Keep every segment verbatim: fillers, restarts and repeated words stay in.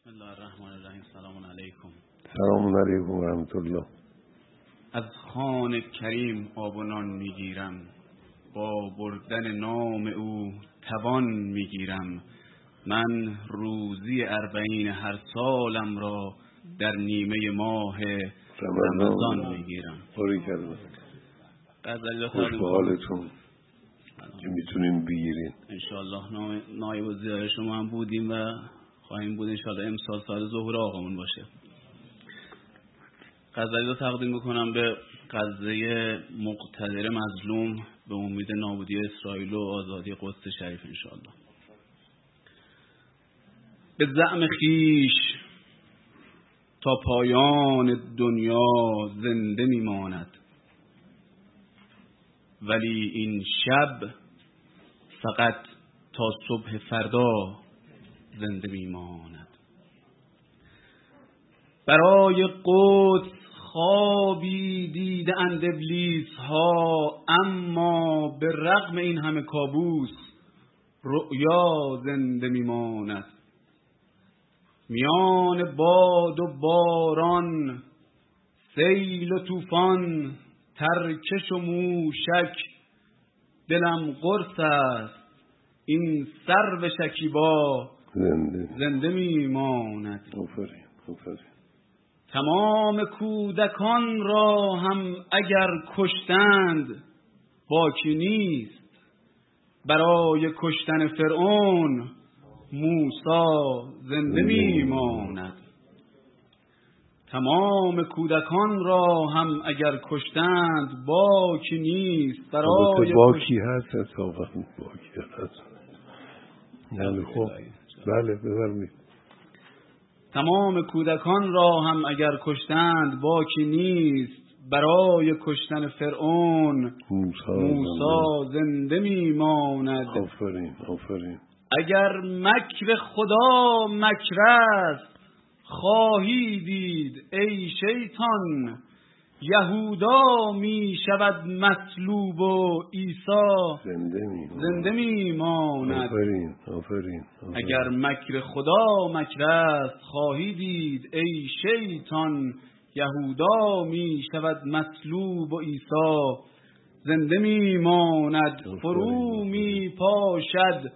بسم الله الرحمن الرحیم. سلام علیکم. سلام علیکم و رحمت الله. از خوان کریم آب و نان میگیرم، با بردن نام او توان میگیرم. من روزی اربعین هر سالم را در نیمه ماه رمضان میگیرم. باریکالله. غزل خوش به حالتون که میتونیم بگیرین. انشاءالله نایب الزیاره شما هم بودیم و خواهیم بود انشاءالله امسال سال ظهور آقامون باشه. غزلی رو تقدیم بکنم به قضیه مقتدر مظلوم به امید نابودی اسرائیل و آزادی قدس شریف انشاءالله. به زعم خیش تا پایان دنیا زنده میماند، ولی این شب فقط تا صبح فردا زنده میماند. برای قدس خوابی دیده اند ابلیس ها، اما به رغم این همه کابوس رؤیا زنده میماند. میان باد و باران، سیل و طوفان، ترکش و موشک، دلم قرص است این سرو شکیبا زنده, زنده میماند. آفرین آفرین. تمام کودکان را هم اگر کشتند باکی نیست، برای کشتن فرعون موسی زنده میماند. تمام کودکان را هم اگر کشتند باکی نیست، برای باکی هست اصابا باکی هست. نه خب بله بفرمایید. تمام کودکان را هم اگر کشتند باکی نیست، برای کشتن فرعون موسی زنده میماند. آفرین آفرین. اگر مکر خدا مکر است خواهی دید ای شیطان، یهودا می شود مصلوب و عیسی زنده می زنده میماند. آفرین آفرین. اگر مکر خدا مکر است خواهی دید ای شیطان، یهودا می شود مصلوب و عیسی زنده میماند. فرو می پاشد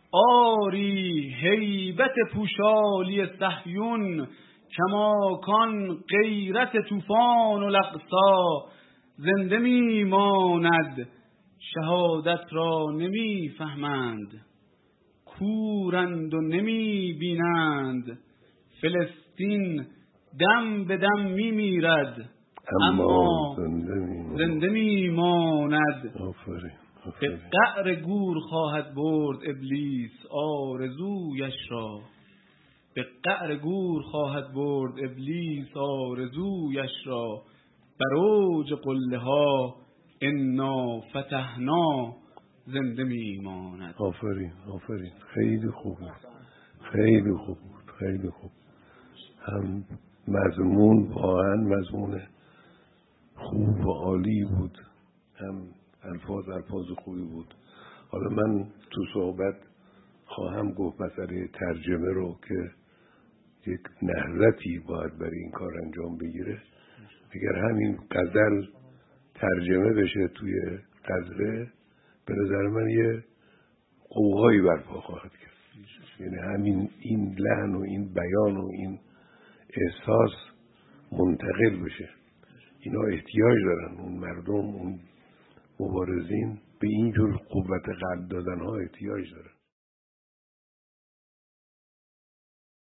آری هیبت پوشالی صهیون، کماکان غیرت طوفان و الاقصی زنده میماند. شهادت را نمی فهمند، کورند و نمی بینند، فلسطین دم به دم می میرد اما زنده میماند. آفرین. به قعر گور خواهد برد ابلیس آرزویش را، به قعر گور خواهد برد ابلیس آرزویش را، بر اوج قله ها انا فتحنا زنده میماند. آفرین آفرین. خیلی خوب بود خیلی خوب بود خیلی خوب. هم مضمون واقعا مضمون خوب و عالی بود، هم الفاظ الفاظ خوبی بود. حالا من تو صحبت خواهم گفت مسئله ترجمه رو که یک نهضتی باید برای این کار انجام بگیره. اگر همین غزل ترجمه بشه توی غزله، به نظر من یه قوقایی برپا خواهد کرد. یعنی همین این لحن و این بیان و این احساس منتقل بشه. اینا احتیاج دارن، اون مردم، اون مبارزین به اینجور قوت قلب دادن ها احتیاج دارن.